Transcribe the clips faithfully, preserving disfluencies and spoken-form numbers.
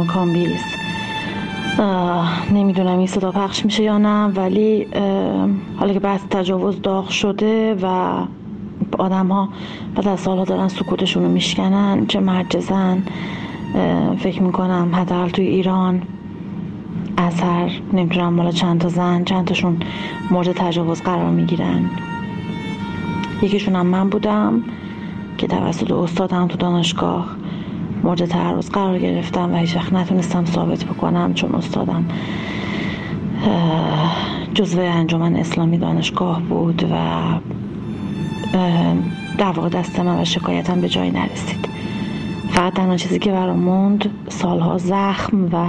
خانم کامبیز. نمیدونم این صدا پخش میشه یا نه، ولی حالا که بحث تجاوز داغ شده و آدم ها بعد از سالها دارن سکوتشون رو میشکنن، چه مرد چه زن، فکر میکنم حداقل توی ایران از هر نمیدونم مالا چند تا زن چند تاشون مورد تجاوز قرار میگیرن. یکیشون هم من بودم که توسط استادم تو دانشگاه مورد تعرض قرار گرفتم و هیچ وقت نتونستم ثابت بکنم، چون استادم جزو انجمن اسلامی دانشگاه بود و در واقع دست من و شکایتم به جایی نرسید. فقط تنها چیزی که برام موند سالها زخم و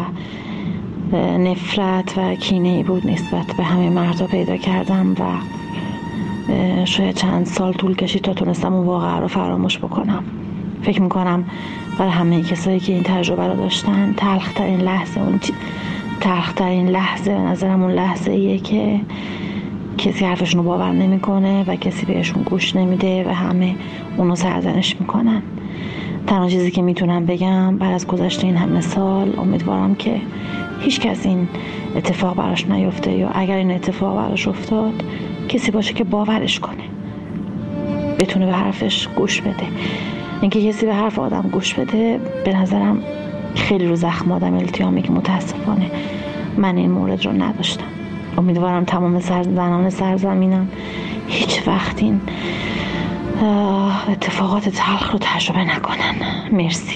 نفرت و کینه‌ای بود نسبت به همه مردا پیدا کردم و شاید چند سال طول کشید تا تونستم اون واقعه رو فراموش بکنم. فکر میکنم برای همه کسایی که این تجربه رو داشتن تلخ‌ترین لحظه اون تلخ‌ترین لحظه به نظرم اون لحظه ایه که کسی حرفشون رو باور نمیکنه و کسی بهشون گوش نمیده و همه اونو سرزنش میکنن. تنها چیزی که میتونم بگم بعد از گذشت این همه سال امیدوارم که هیچ کس این اتفاق براش نیفته، یا اگر این اتفاق براش افتاد کسی باشه که باورش کنه، بتونه به حرفش گوش بده. اینکه کسی به حرف آدم گوش بده به نظرم خیلی رو زخم آدم التیامه که متاسفانه من این مورد رو نداشتم. امیدوارم تمام سر زنان سرزمینم هیچ وقت این اتفاقات تلخ رو تجربه نکنن. مرسی.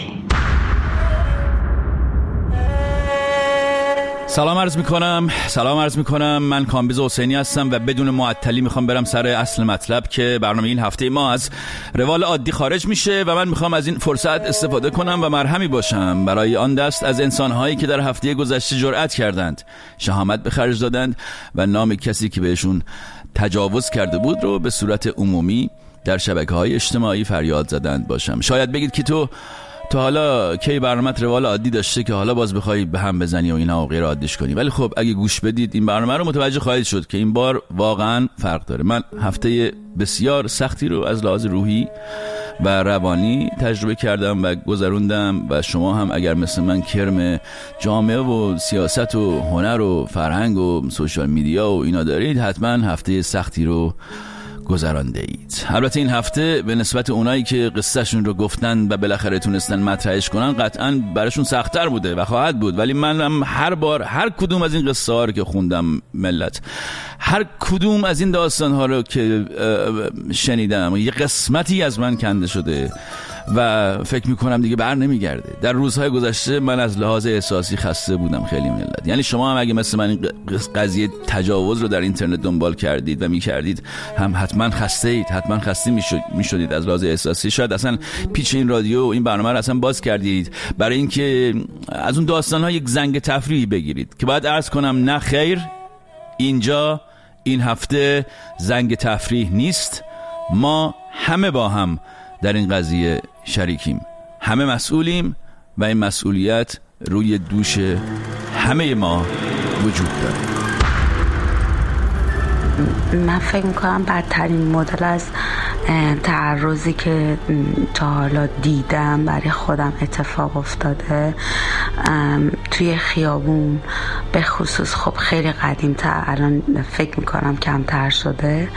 سلام عرض میکنم سلام عرض میکنم من کامبیز حسینی هستم و بدون معطلی میخوام برم سر اصل مطلب که برنامه این هفته ما از روال عادی خارج میشه و من میخوام از این فرصت استفاده کنم و مرهمی باشم برای آن دست از انسانهایی که در هفته گذشته جرأت کردند، شهامت به خرج دادند و نام کسی که بهشون تجاوز کرده بود رو به صورت عمومی در شبکه‌های اجتماعی فریاد زدند باشم. شاید بگید که تو تو حالا کی برنامه‌ت روال عادی داشته که حالا باز بخوای به هم بزنی و اینا و غیر عادیش کنی، ولی خب اگه گوش بدید این برنامه رو متوجه خواهید شد که این بار واقعا فرق داره. من هفته بسیار سختی رو از لحاظ روحی و روانی تجربه کردم و گذروندم و شما هم اگر مثل من کرم جامعه و سیاست و هنر و فرهنگ و سوشال میدیا و اینا دارید حتما هفته سختی رو گذرانده اید. البته این هفته به نسبت اونایی که قصهشون رو گفتن و بالاخره تونستن مطرحش کنن قطعا براشون سخت‌تر بوده و خواهد بود، ولی منم هر بار هر کدوم از این قصه ها رو که خوندم ملت، هر کدوم از این داستان ها رو که شنیدم یه قسمتی از من کنده شده و فکر میکنم دیگه بر نمیگرده. در روزهای گذشته من از لحاظ احساسی خسته بودم خیلی ملت. یعنی شما هم اگه مثل من این قضیه تجاوز رو در اینترنت دنبال کردید و میکردید هم حتما خسته اید، حتما خسته میشدید از لحاظ احساسی. شاید اصلا پیچ این رادیو و این برنامه رو اصلا باز کردید برای اینکه از اون داستان‌ها یک زنگ تفریحی بگیرید که باید عرض کنم نه خیر، اینجا این هفته زنگ تفریح نیست. ما همه با هم در این قضیه شریکیم، همه مسئولیم و این مسئولیت روی دوش همه ما وجود داره. من فکر میکنم بدترین مدل از تعرضی که تا حالا دیدم برای خودم اتفاق افتاده توی خیابون، به خصوص خب خیلی قدیم تر، الان فکر میکنم کمتر شده،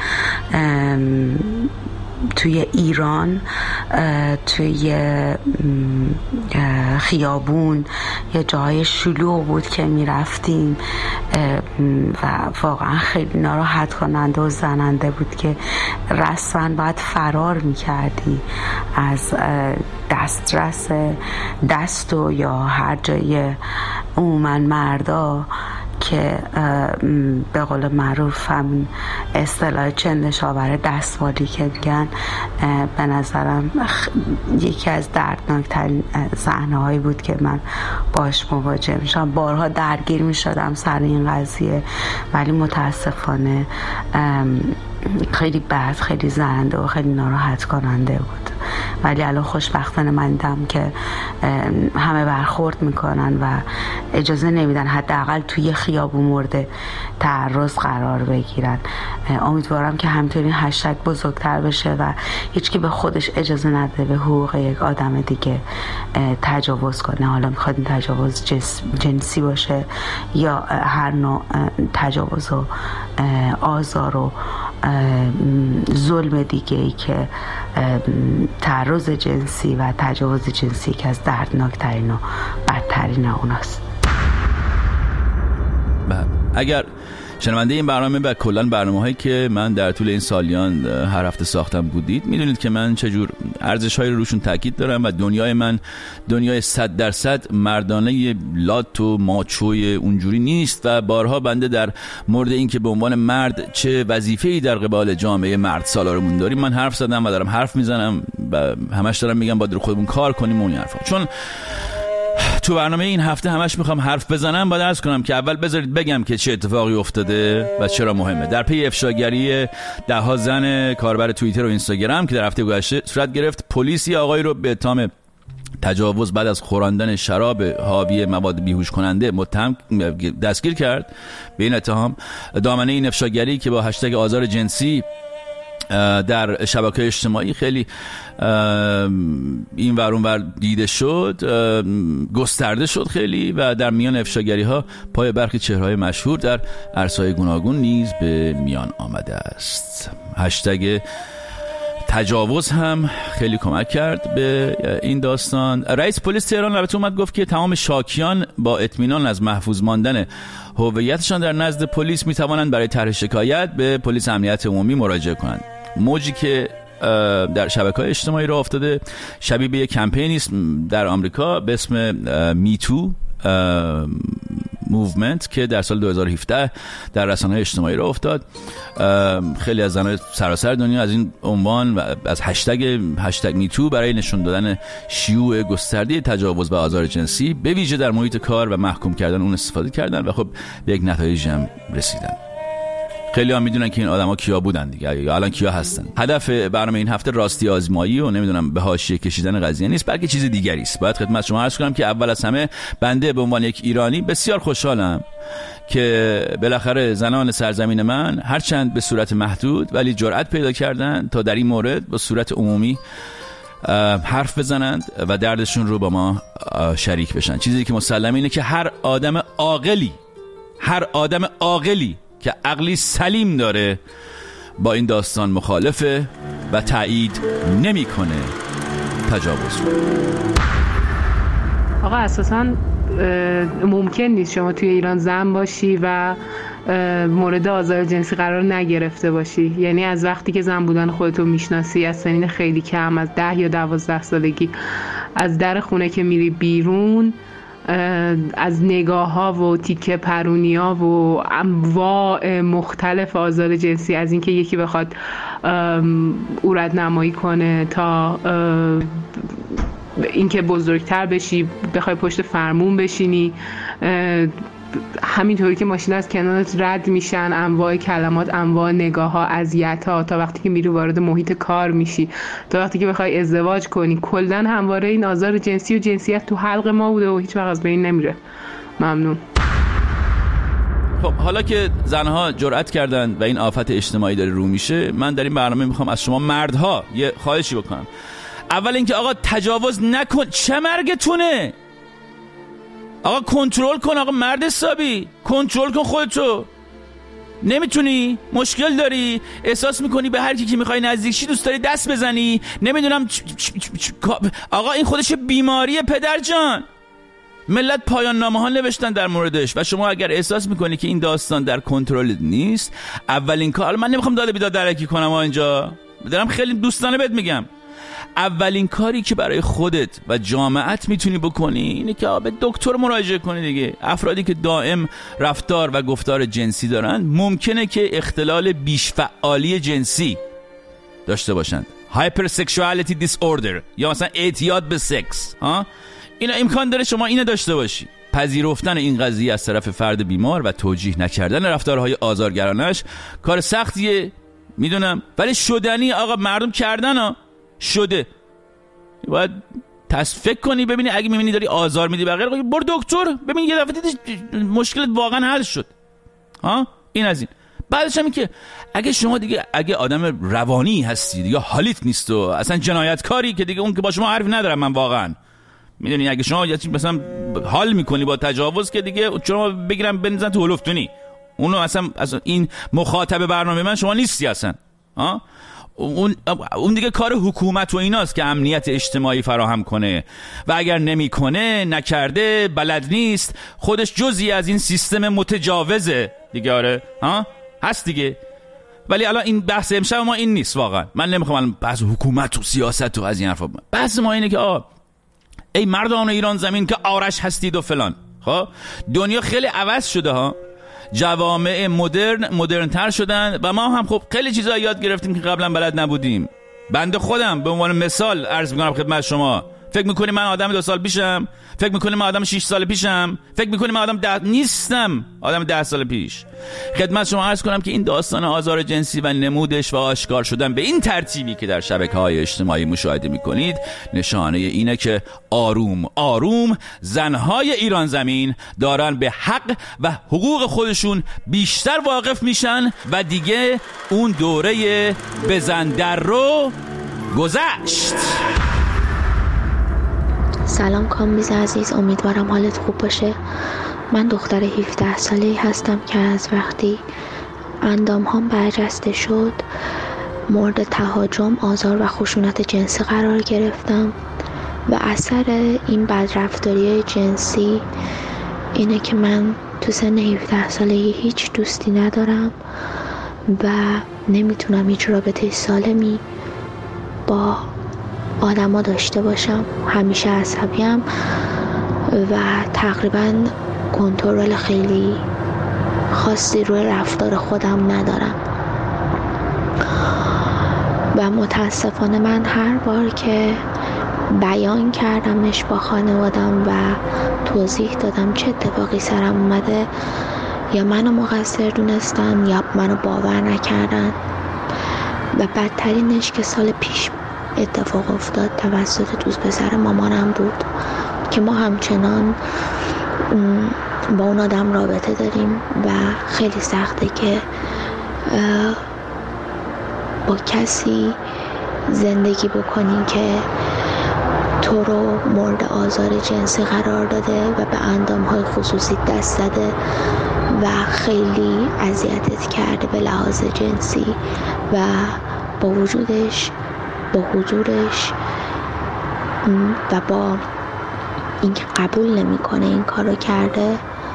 توی ایران توی خیابون یه جای شلوغ بود که می رفتیم و واقعا خیلی ناراحت کننده و زننده بود که رسما باید فرار می کردی از دسترس دست و یا هر جای عموما مردا که به قول معروف هم اصطلاح چندشاور دستمالی که میگن. به نظرم یکی از دردناکترین صحنه هایی بود که من باش مواجه میشم. بارها درگیر میشدم سر این قضیه، ولی متاسفانه خیلی بد، خیلی زننده و خیلی ناراحت کننده بود. ولی الان خوشبختانه من دیدم که همه برخورد میکنن و اجازه نمیدن حداقل توی خیابون مورد تعرض قرار بگیرن. امیدوارم که همینطوری این هشتگ بزرگتر بشه و هیچ کی به خودش اجازه نده به حقوق یک آدم دیگه تجاوز کنه، حالا میخواد این تجاوز جنسی باشه یا هر نوع تجاوز و آزار و ظلم دیگه ای که تعرض جنسی و تجاوز جنسی که از دردناکترین و بدترین اوناست. اگر شنونده این برنامه و کلان برنامه هایی که من در طول این سالیان هر هفته ساختم بودید، میدونید که من چجور ارزش هایی رو روشون تاکید دارم و دنیای من دنیای صد درصد مردانه لات و ماچوی اونجوری نیست و بارها بنده در مورد این که به عنوان مرد چه وظیفه‌ای در قبال جامعه مرد سالارمون داریم من حرف زدم و دارم حرف میزنم و همش دارم میگم باید رو خودمون کار کنیم اون حرفا. چون تو برنامه این هفته همش میخوام حرف بزنم، باید عرض کنم که اول بذارید بگم که چه اتفاقی افتاده و چرا مهمه. در پی افشاگری ده ها زن کاربر توییتر و اینستاگرام که در هفته گذشته صورت گرفت، پلیس یه آقای رو به اتهام تجاوز بعد از خوراندن شراب حاوی مواد بیهوش کننده متهم دستگیر کرد. به این اتهام دامنه این افشاگری که با هشتگ آزار جنسی در شبکه اجتماعی خیلی این ور اون ور دیده شد، گسترده شد خیلی و در میان افشاگری ها پای برخی چهره‌های مشهور در عرصه‌های گوناگون نیز به میان آمده است. هشتگ تجاوز هم خیلی کمک کرد به این داستان. رئیس پلیس تهران البته اومد گفت که تمام شاکیان با اطمینان از محفوظ ماندن هویتشان در نزد پلیس میتوانند برای طرح شکایت به پلیس امنیت عمومی مراجعه کنند. موجی که در شبکه‌های اجتماعی راه افتاده شبیه به یک کمپینی است در آمریکا به اسم میتو موومنت که در سال دو هزار و هفده در رسانه‌های اجتماعی راه افتاد. خیلی از زنان سراسر دنیا از این عنوان و از هشتگ هشتگ میتو برای نشون دادن شیوع گسترده تجاوز و آزار جنسی به ویژه در محیط کار و محکوم کردن اون استفاده کردن و خب به یک نتایجی هم رسیدن. خیلی هم میدونن که این آدما کیا بودن دیگه یا الان کیا هستن. هدف برنامه این هفته راستی آزمایی و نمیدونم به حاشیه کشیدن قضیه نیست، بلکه چیز دیگری است. باید خدمت شما عرض کنم که اول از همه بنده به عنوان یک ایرانی بسیار خوشحالم که بالاخره زنان سرزمین من هرچند به صورت محدود ولی جرأت پیدا کردن تا در این مورد با صورت عمومی حرف بزنند و دردشون رو با ما شریک بشن. چیزی که مسلمه اینه که هر آدم عاقلی هر آدم عاقلی که عقلی سلیم داره با این داستان مخالفه و تایید نمیکنه تجاوز. آقا اساساً ممکن نیست شما توی ایران زن باشی و مورد آزار جنسی قرار نگرفته باشی. یعنی از وقتی که زن بودن خودتو میشناسی، از سنین خیلی کم، از ده یا دوازده سالگی، از در خونه که میری بیرون، از نگاه ها و تیکه پرونی ها و انواع مختلف آزار جنسی، از اینکه یکی بخواد عورت نمایی کنه تا اینکه بزرگتر بشی بخوای پشت فرمون بشینی، همینطوری که ماشین از کنارت رد میشن، انواع کلمات، انواع نگاه ها، اذیت ها، تا وقتی که میری وارد محیط کار میشی، تا وقتی که بخوای ازدواج کنی، کلا همواره این آزار جنسی و جنسیت تو حلق ما بوده و هیچ وقت از بین نمیره. ممنون. خب حالا که زنها جرأت کردن و این آفت اجتماعی داره رو میشه، من در این برنامه میخوام از شما مردها یه خواهشی بکنم. اول اینکه آقا تجاوز نکن، چه مرگتونه؟ آقا کنترل کن، آقا مرد حسابی کنترل کن خودتو. نمیتونی؟ مشکل داری؟ احساس میکنی به هر کی که میخوای نزدیک شی دوست داری دست بزنی؟ نمیدونم چ... چ... چ... چ... آقا این خودش بیماریه پدر جان. ملت پایان نامه ها نوشتن در موردش و شما اگر احساس میکنی که این داستان در کنترل نیست، اولین کار، من نمیخوام داده بیداد درکی کنم اینجا، دارم خیلی دوستانه بهت میگم، اولین کاری که برای خودت و جامعت میتونی بکنی اینه که به دکتر مراجعه کنی دیگه. افرادی که دائم رفتار و گفتار جنسی دارن ممکنه که اختلال بیش فعالی جنسی داشته باشند، hypersexuality disorder یا مثلا اعتیاد به سکس، ها اینا امکان داره شما اینو داشته باشی. پذیرفتن این قضیه از طرف فرد بیمار و توجیه نکردن رفتارهای آزارگرانش کار سختیه، میدونم، ولی شدنی. آقا مردم کردن ها، شده. باید فکر کنی ببینی اگه میبینی داری آزار میدی بغیر برو دکتر، ببین یه دفعه دیدی مشکلت واقعا حل شد. ها این از این. بعدش هم این که اگه شما دیگه اگه آدم روانی هستی دیگه حالیت نیست و اصلا جنایتکاری که دیگه اون که با شما حرف ندارم من واقعا میدونی، اگه شما مثلا حال میکنی با تجاوز که دیگه شما بگیرم بنزن تو هلوفتونی، اونو اصلا اصلا این مخاطب برنامه من شما نیستی اصلا. ها اون اون دیگه کار حکومت و ایناست که امنیت اجتماعی فراهم کنه و اگر نمیکنه نکرده بلد نیست خودش جزئی از این سیستم متجاوزه دیگه. آره ها هست دیگه. ولی الان این بحث امشب ما این نیست واقعا. من نمیخوام الان بحث حکومت و سیاست و از این حرفا. بحث ما اینه که آ ای مردان ایران زمین که آرش هستید و فلان. خب دنیا خیلی عوض شده ها، جوامع مدرن مدرن‌تر شدن و ما هم خب خیلی چیزا یاد گرفتیم که قبلا بلد نبودیم. بنده خودم به عنوان مثال عرض می‌کنم خدمت شما، فکر می‌کنی من آدم دو سال پیشم؟ فکر می‌کنی من آدم شش سال پیشم؟ فکر می‌کنی من آدم ده نیستم، آدم ده سال پیش. خدمت شما عرض کنم که این داستان آزار جنسی و نمودش و آشکار شدن به این ترتیبی که در شبکه‌های اجتماعی مشاهده می‌کنید نشانه اینه که آروم آروم زن‌های ایران زمین دارن به حق و حقوق خودشون بیشتر واقف میشن و دیگه اون دوره بزن در رو گذشت. سلام کامبیز عزیز، امیدوارم حالت خوب باشه. من دختر هفده ساله‌ای هستم که از وقتی اندام هم برجسته شد مورد تهاجم، آزار و خشونت جنسی قرار گرفتم و اثر این بدرفتاری جنسی اینه که من تو سن هفده سالگی هیچ دوستی ندارم و نمیتونم هیچ رابطه سالمی با آدما داشته باشم. همیشه عصبیم و تقریبا کنترل خیلی خاصی روی رفتار خودم ندارم و متاسفانه من هر بار که بیان کردمش با خانوادم و توضیح دادم چه اتفاقی سرم اومده یا منو مقصر دونستن یا منو باور نکردن و بدترینش که سال پیش اتفاق افتاد توسط دوست پسر مامانم بود که ما همچنان با اون آدم رابطه داریم و خیلی سخته که با کسی زندگی بکنی که تو رو مورد آزار جنسی قرار داده و به اندام‌های خصوصی دست زده و خیلی اذیتت کرده به لحاظ جنسی و با وجودش، با حضورش و با اینکه قبول نمیکنه این کارو کرده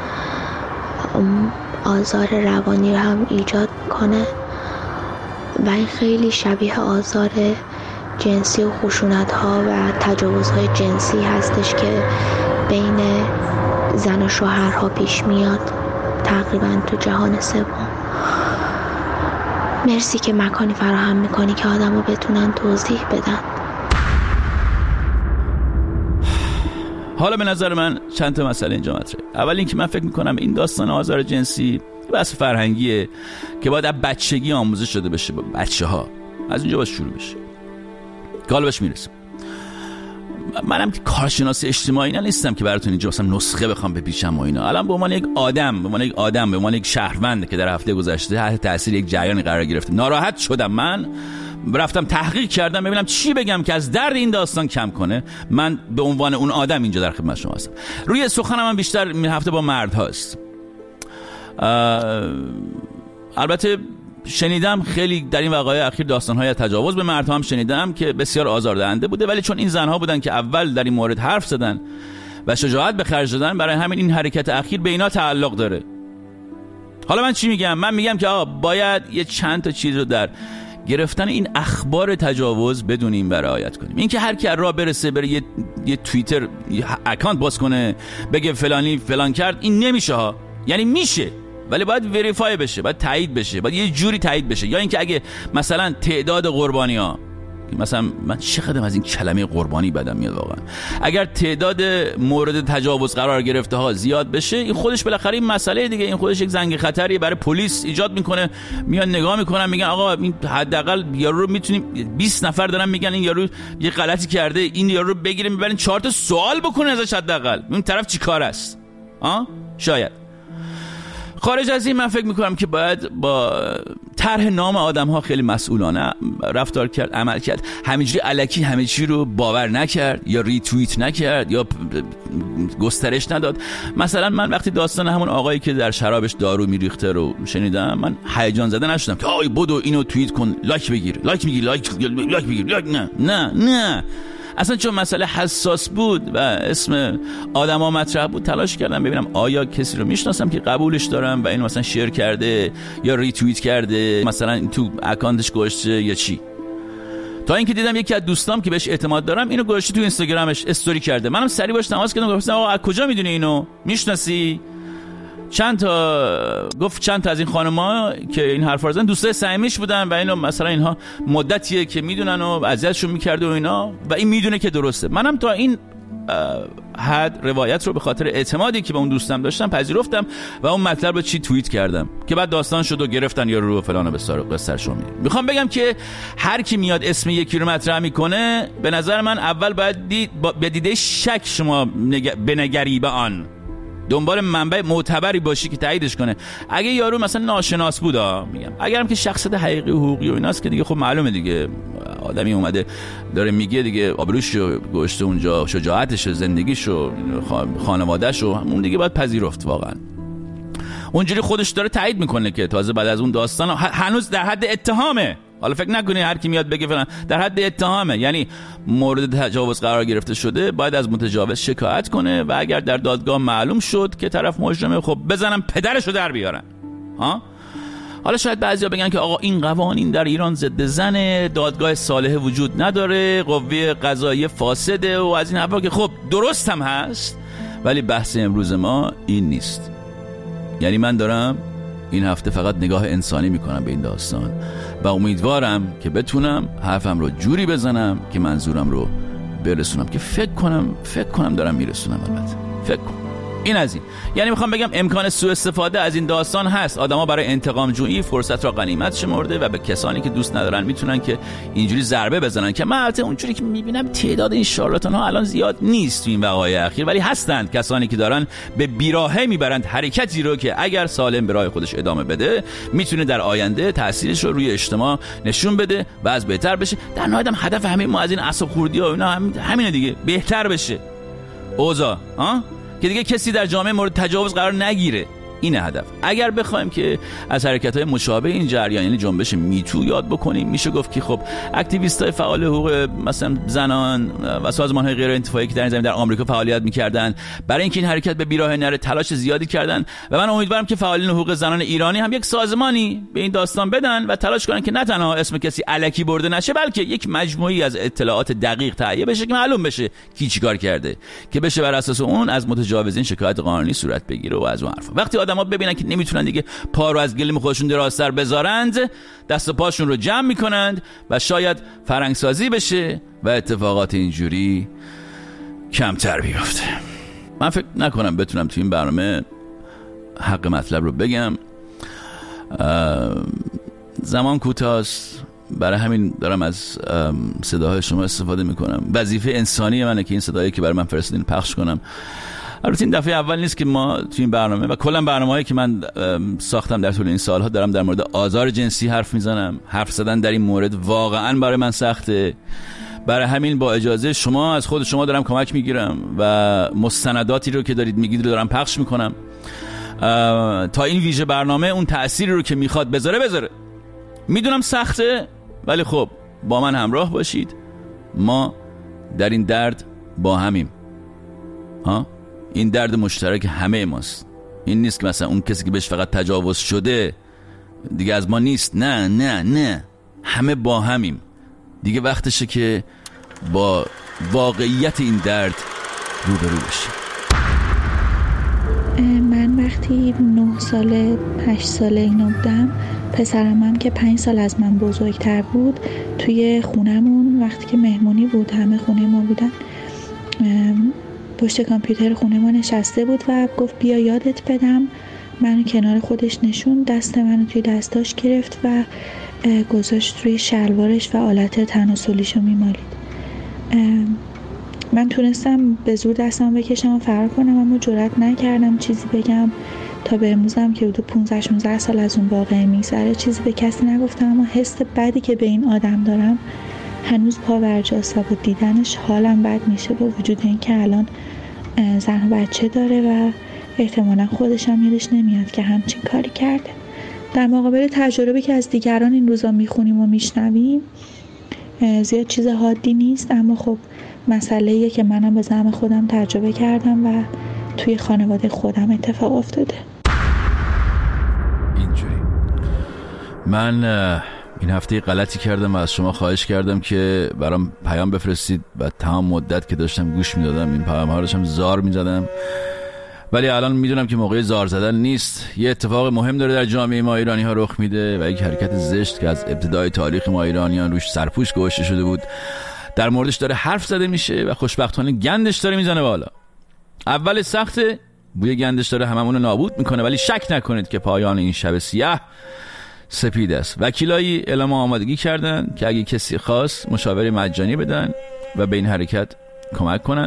آزار روانی رو هم ایجاد میکنه و این خیلی شبیه آزار جنسی و خشونت ها و تجاوز های جنسی هستش که بین زن و شوهرها پیش میاد تقریبا تو جهان سوم. مرسی که مکانی فراهم میکنی که آدم رو بتونن توضیح بدن. حالا به نظر من چند تا مسئله اینجا مطرحه. اول اینکه من فکر میکنم این داستان آزار جنسی بحث فرهنگیه که باید از بچگی آموزش شده بشه با بچه ها، از اینجا باید شروع بشه که حالا بهش میرسیم. منم که کارشناس اجتماعی نیستم که براتون اینجا مثلا نسخه بخوام بپیچم و اینا. الان به عنوان یک آدم، به عنوان یک آدم، به عنوان یک شهروند که در هفته گذشته تحت تاثیر یک جریانی قرار گرفته ناراحت شدم، من رفتم تحقیق کردم ببینم چی بگم که از درد این داستان کم کنه. من به عنوان اون آدم اینجا در خدمت شما هستم. روی سخنم من بیشتر این هفته با مرد هاست. البته شنیدم خیلی در این وقایع اخیر داستان‌های تجاوز به مردها هم شنیدم که بسیار آزاردهنده بوده، ولی چون این زنها بودن که اول در این مورد حرف زدن و شجاعت به خرج دادن، برای همین این حرکت اخیر به اینا تعلق داره. حالا من چی میگم؟ من میگم که آقا باید یه چند تا چیز رو در گرفتن این اخبار تجاوز بدونیم و رعایت کنیم. این که هر کی راه برسه بره یه, یه توییتر یه اکانت باز کنه بگه فلانی فلان کرد، این نمیشه ها. یعنی میشه ولی باید وریفای بشه، باید تایید بشه، باید یه جوری تایید بشه. یا اینکه اگه مثلا تعداد قربانی ها مثلا من چقدر از این کلمه قربانی بدم میاد واقعا. اگر تعداد مورد تجاوز قرار گرفته ها زیاد بشه، این خودش بالاخره این مسئله دیگه، این خودش یک زنگ خطری برای پلیس ایجاد میکنه. میان نگاه میکنن میگن آقا این حداقل یارو رو میتونیم، بیست نفر دارن میگن این یارو یه غلطی کرده، این یارو رو بگیریم میبرین چهار تا سوال بکنه ازش حداقل این طرف چیکار است. ها شاید خارج از این من فکر میکنم که باید با طرح نام آدم ها خیلی مسئولانه رفتار کرد، عمل کرد. همینجوری الکی همه چی رو باور نکرد یا ریتوییت نکرد یا گسترش نداد. مثلا من وقتی داستان همون آقایی که در شرابش دارو میریخته رو شنیدم، من هیجان زده نشدم که آی بدو اینو توییت کن، لایک بگیر، لایک میگیر، لایک لایک بگیر، لایک. نه نه نه اصلا چون مسئله حساس بود و اسم آدما مطرح بود، تلاش کردم ببینم آیا کسی رو میشناسم که قبولش دارم و اینو مثلا شیر کرده یا ریتوییت کرده، مثلا تو اکانتش گذاشته یا چی. تا اینکه دیدم یکی از دوستام که بهش اعتماد دارم اینو گذاشته تو اینستاگرامش استوری کرده. منم سریع باش تماس کردم، گفتم آقا از کجا میدونی اینو؟ میشناسی؟ چند تا گفت چند تا از این خانم‌ها که این حرفا رو زدن دوستای صمیمیش بودن و اینو مثلا اینها مدتیه که میدونن و اذیتشون میکرده و اینا و این میدونه که درسته. منم تا این حد روایت رو به خاطر اعتمادی که به اون دوستم داشتم پذیرفتم و اون مطلب رو چی توییت کردم که بعد داستان شد و گرفتن یا رو فلان و بسار و قصر شو میگه. میخوام بگم که هر کی میاد اسم یکی رو مطرح میکنه، به نظر من اول باید دید به دیده شک شما نگ... بنگری به آن، دنبال منبع معتبری باشی که تاییدش کنه. اگه یارو مثلا ناشناس بودا، میگم اگرم که شخصیت حقیقی و حقوقی و ایناست که دیگه خب معلومه دیگه، آدمی اومده داره میگه دیگه آبروشو گوشته اونجا، شجاعتش، زندگیشو، خانوادهشو، اون دیگه باید پذیرفت. واقعا اونجوری خودش داره تایید میکنه که تازه بعد از اون داستان هنوز در حد اتهامه. حالا فکر نکنی هر کی میاد بگه فلان، در حد اتهامه، یعنی مورد تجاوز قرار گرفته شده، باید از متجاوز شکایت کنه و اگر در دادگاه معلوم شد که طرف مجرمه، خب بزنن پدرشو در بیارن. ها حالا شاید بعضیا بگن که آقا این قوانین در ایران ضد زنه، دادگاه صالح وجود نداره، قوه قضاییه فاسده و از این حرفا که خب درست هم هست، ولی بحث امروز ما این نیست. یعنی من دارم این هفته فقط نگاه انسانی میکنم به این داستان و امیدوارم که بتونم حرفم رو جوری بزنم که منظورم رو برسونم، که فکر کنم فکر کنم دارم میرسونم. البته فکر کنم این از این، یعنی میخوام بگم امکان سوء استفاده از این داستان هست. آدما برای انتقام جویی فرصت را غنیمت شمرده و به کسانی که دوست ندارن میتونن که اینجوری ضربه بزنن، که من البته اونجوری که میبینم تعداد این شارلاتان ها الان زیاد نیست تو این وقایع اخیر، ولی هستند کسانی که دارن به بیراهه میبرند حرکتی رو که اگر سالم به راه خودش ادامه بده میتونه در آینده تاثیرش رو روی اجتماع نشون بده و از بهتر بشه. در نهایت هم هدف همه ما از این اعصاب خوردی ها اینا همینه دیگه، بهتر بشه اوضاع، ها که دیگه کسی در جامعه مورد تجاوز قرار نگیره. اینه هدف. اگر بخوایم که از حرکت‌های مشابه این جریان، یعنی جنبش میتو یاد بکنیم، میشه گفت که خب اکتیویست‌های فعال حقوق مثلا زنان و سازمان‌های غیر انتفاعی که در این زمینه در آمریکا فعالیت می‌کردن، برای اینکه این حرکت به بیراه نره تلاش زیادی کردن و من امیدوارم که فعالین حقوق زنان ایرانی هم یک سازمانی به این داستان بدن و تلاش کنن که نه تنها اسم کسی الکی برده نشه، بلکه یک مجموعی از اطلاعات دقیق تهیه بشه که معلوم بشه کی چیکار کرده، که بشه بر اساس اون از متجاوزین شکایت قانونی صورت بگیره و از اون حرفا. وقتی آدما ببینن که نمیتونن دیگه پا رو از گلیم خودشون درازتر بذارند، دست و پاشون رو جمع میکنند و شاید فرهنگسازی بشه و اتفاقات اینجوری کمتر بیفته. من فکر نکنم بتونم تو این برنامه حق مطلب رو بگم، زمان کوتاست، برای همین دارم از صداهای شما استفاده میکنم. وظیفه انسانی منه که این صدایی که برای من فرستادین پخش کنم. البته این دفعه اول نیست که ما تو این برنامه و کلا برنامه‌هایی که من ساختم در طول این سالها دارم در مورد آزار جنسی حرف میزنم. حرف زدن در این مورد واقعا برای من سخته، برای همین با اجازه شما از خود شما دارم کمک میگیرم و مستنداتی رو که دارید میگید رو دارم پخش میکنم تا این ویژه برنامه اون تأثیری رو که میخواد بذاره بذاره. میدونم سخته، ولی خب با من همراه باشید، ما در این درد با همیم. ها این درد مشترک همه ماست. این نیست که مثلا اون کسی که بهش فقط تجاوز شده دیگه از ما نیست. نه نه نه، همه با همیم. دیگه وقتشه که با واقعیت این درد روبرو بشیم. من وقتی نه ساله هشت ساله اینا بودم، پسرم هم که پنج سال از من بزرگتر بود، توی خونمون وقتی که مهمونی بود، همه خونه ما بودن، پشت کامپیوتر خونه ما نشسته بود و گفت بیا یادت بدم. منو کنار خودش نشون، دست منو توی دستاش گرفت و گذاشت روی شلوارش و آلت تناسلیشو میمالید. من تونستم به زور دستم بکشم و فرار کنم، اما جرئت نکردم چیزی بگم. تا به امروزم که حدود پانزده شانزده سال از اون واقعه میگذره چیزی به کسی نگفتم، اما حس بدی که به این آدم دارم هنوز پا برجاست و با دیدنش حالم بد میشه، با وجود اینکه الان زن و بچه داره و احتمالا خودش هم یادش نمیاد که همچین کاری کرده. در مقابل تجربه که از دیگران این روزا میخونیم و میشنویم زیاد چیز حادی نیست، اما خب مسئله‌ایه که منم به زعم خودم تجربه کردم و توی خانواده خودم اتفاق افتاده. اینجوری من این هفته غلطی کردم و از شما خواهش کردم که برام پیام بفرستید و تمام مدت که داشتم گوش میدادم این پیام ها رو داشتم زار میزدم، ولی الان میدونم که موقع زار زدن نیست. یه اتفاق مهم داره در جامعه ما ایرانی ها رخ میده و یک حرکت زشت که از ابتدای تاریخ ما ایرانیان روش سرپوش گذاشته شده بود در موردش داره حرف زده میشه و خوشبختانه گندش داره میزنه بالا. اول سخته، بوی گندش داره هممون رو نابود میکنه، ولی شک نکنید که پایان این شب سیاه سپید است. وکیلایی اعلام آمادگی کردن که اگه کسی خواست مشاوره مجانی بدن و به این حرکت کمک کنن.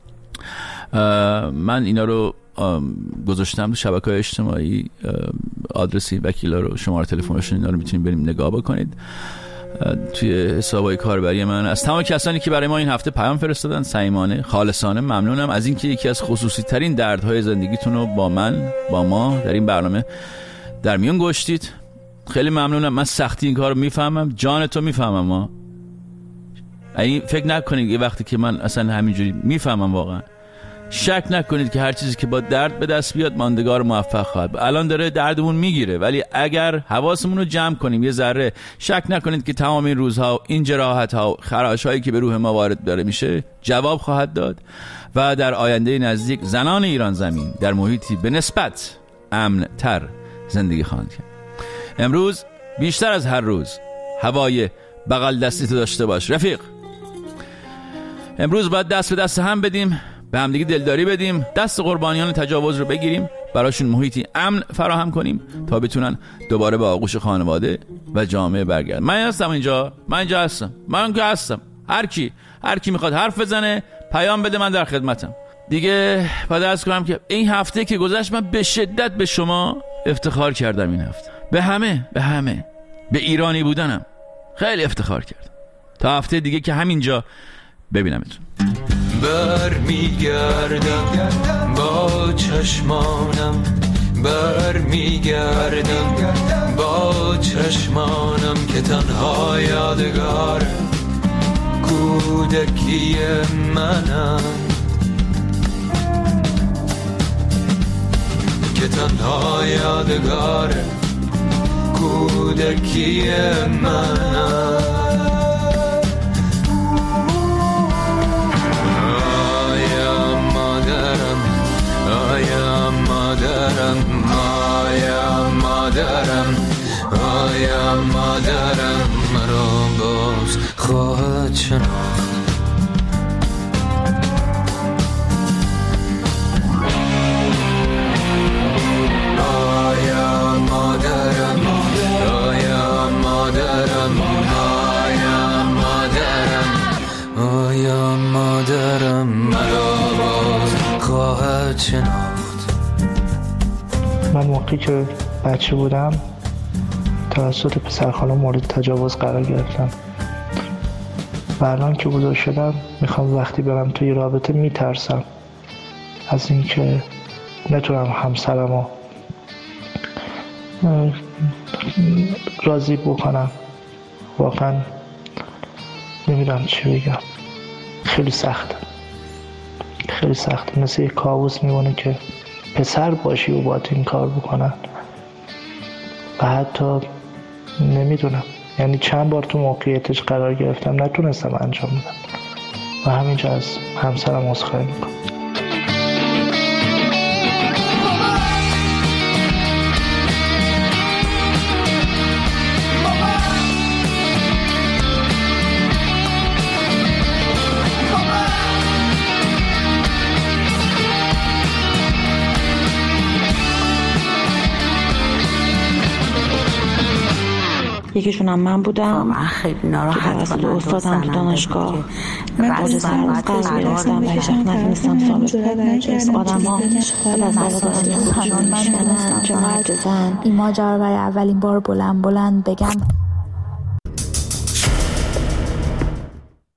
من اینا رو گذاشتم تو شبکه‌های اجتماعی، آدرسی وکیلا رو، شماره تلفنشون، اینا رو میتونید بریم نگاه بکنید توی حسابای کاربری من. از تمام کسانی که برای ما این هفته پیام فرستادن صمیمانه خالصانه ممنونم از اینکه یکی از خصوصی ترین دردهای زندگیتون رو با من با ما در این برنامه در میون گذاشتید. خیلی ممنونم. من سختی این کار رو میفهمم، جان تو میفهمم. ما این فکر نکنید یه وقتی که من اصلا همینجوری میفهمم، واقعا شک نکنید که هر چیزی که با درد به دست بیاد ماندگار موفق خواهد. الان داره دردمون میگیره، ولی اگر حواسمون رو جمع کنیم یه ذره، شک نکنید که تمام این روزها و این جراحت ها و خراش هایی که به روح ما وارد داره میشه جواب خواهد داد و در آینده نزدیک زنان ایران زمین در محیطی به نسبت امن تر زندگی خواهند کرد. امروز بیشتر از هر روز هوای بغل دستی تو داشته باش رفیق. امروز باید دست به دست هم بدیم، به همدیگه دلداری بدیم، دست قربانیان تجاوز رو بگیریم، براشون محیطی امن فراهم کنیم تا بتونن دوباره به آغوش خانواده و جامعه برگردن. من هستم اینجا، من اینجا هستم، من که هستم. هر کی هر کی میخواد حرف بزنه پیام بده، من در خدمتم. دیگه باید عرض کنم که این هفته که گذشت من به شدت به شما افتخار کردم. این هفته به همه به همه به ایرانی بودنم خیلی افتخار کردم. تا هفته دیگه که همینجا ببینمتون. بر میگردم با چشمانم، بر میگردم با چشمانم که تنها یادگار کودکی منم، که تنها یادگار کودکی منم. آیا مادرم، آیا مادرم، آیا مادرم مرا باز خواهد شناخت. آیا مادرم، آیا مادرم، آیا مادرم، آیا مادرم مرا باز خواهد شناخت. من موقعی که بچه بودم توسط پسر خالم مورد تجاوز قرار گرفتم و الان که بزرگ شدم میخوام وقتی برم توی رابطه میترسم از اینکه نتونم همسرمو راضی بکنم. واقعا نمیدونم چی بگم. خیلی سخته، خیلی سخته. مثل یک کابوس میمونه که پسر باشی و باید این کار بکنن و حتی نمیدونم، یعنی چند بار تو موقعیتش قرار گرفتم نتونستم انجام بدم و همینجا از همسرم عذرخواهی میکنم. یکیشونم من بودم خیلی ناراحت کننده استادم تو دانشگاه اوج سرباز قرار گرفتم و هیچ وقت نتونستم ثابت کنم آدم ها بعد از والدین خودشون میشنن چه مرد زن. این ماجرا برای اولین بار بلند بلند بگم